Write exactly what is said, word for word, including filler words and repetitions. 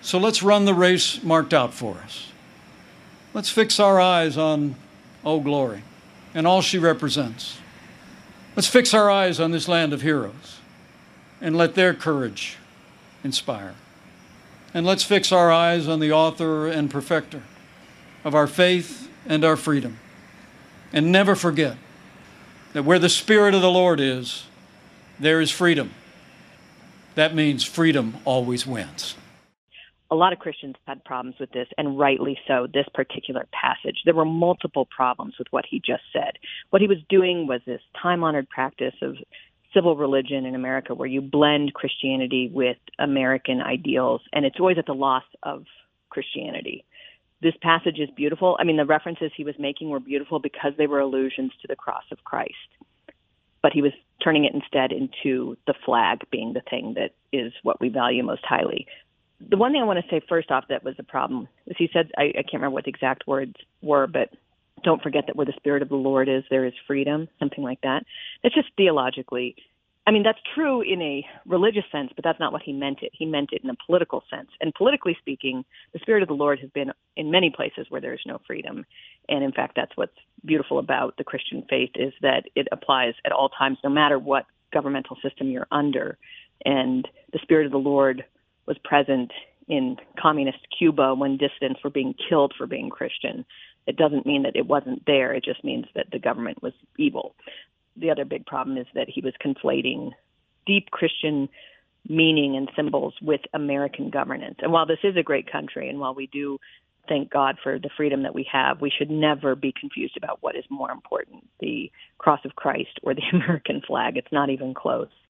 So let's run the race marked out for us. Let's fix our eyes on Old Glory and all she represents. Let's fix our eyes on this land of heroes and let their courage inspire. And let's fix our eyes on the author and perfecter of our faith and our freedom. And never forget that where the Spirit of the Lord is, there is freedom. That means freedom always wins. A lot of Christians had problems with this, and rightly so, this particular passage. There were multiple problems with what he just said. What he was doing was this time-honored practice of civil religion in America where you blend Christianity with American ideals, and it's always at the loss of Christianity. This passage is beautiful. I mean, the references he was making were beautiful because they were allusions to the cross of Christ. But he was turning it instead into the flag being the thing that is what we value most highly. The one thing I want to say first off that was a problem is he said, I, I can't remember what the exact words were, but don't forget that where the Spirit of the Lord is, there is freedom, something like that. That's just theologically. I mean, that's true in a religious sense, but that's not what he meant it. He meant it in a political sense. And politically speaking, the Spirit of the Lord has been in many places where there is no freedom. And in fact, that's what's beautiful about the Christian faith is that it applies at all times, no matter what governmental system you're under. And the Spirit of the Lord was present in communist Cuba when dissidents were being killed for being Christian. It doesn't mean that it wasn't there. It just means that the government was evil. The other big problem is that he was conflating deep Christian meaning and symbols with American governance. And while this is a great country, and while we do thank God for the freedom that we have, we should never be confused about what is more important, the cross of Christ or the American flag. It's not even close.